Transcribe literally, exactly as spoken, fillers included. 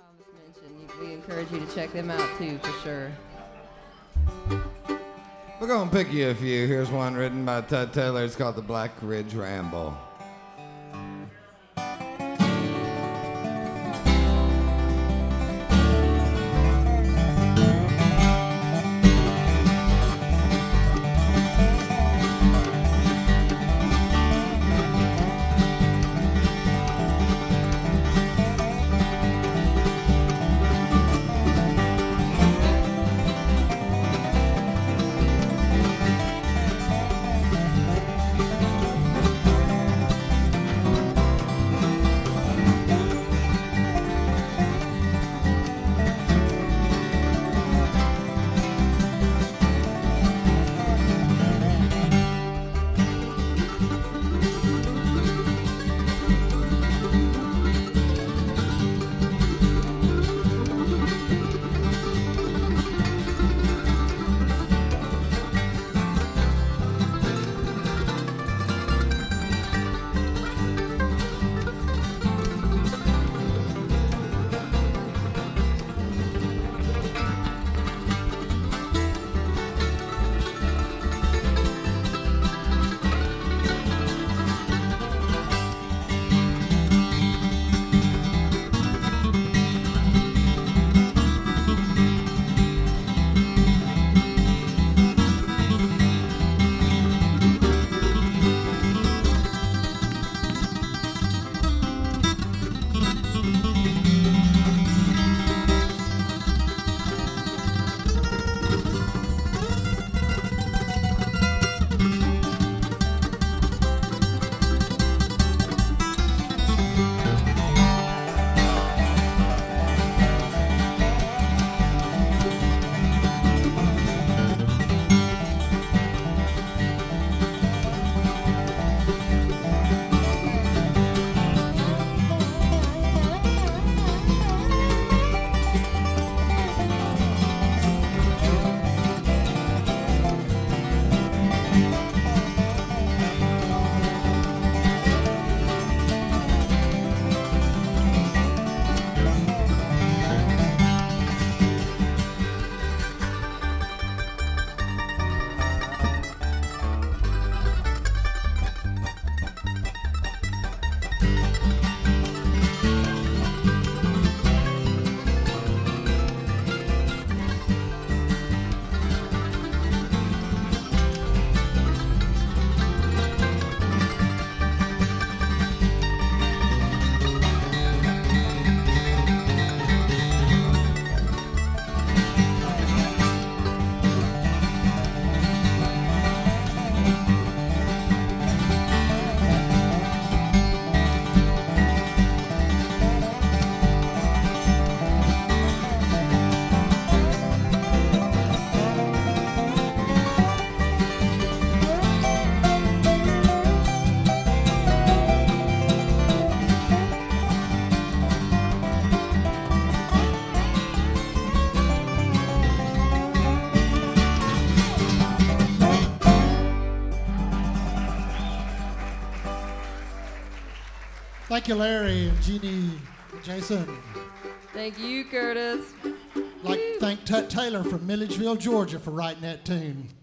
Thomas mentioned, we encourage you to check them out too, for sure. We're going to pick you a few. Here's one written by Ted Taylor. It's called The Black Ridge Ramble. Thank you, Larry and Jeannie and Jason. Thank you, Curtis. Like to thank Tut Taylor from Milledgeville, Georgia for writing that tune.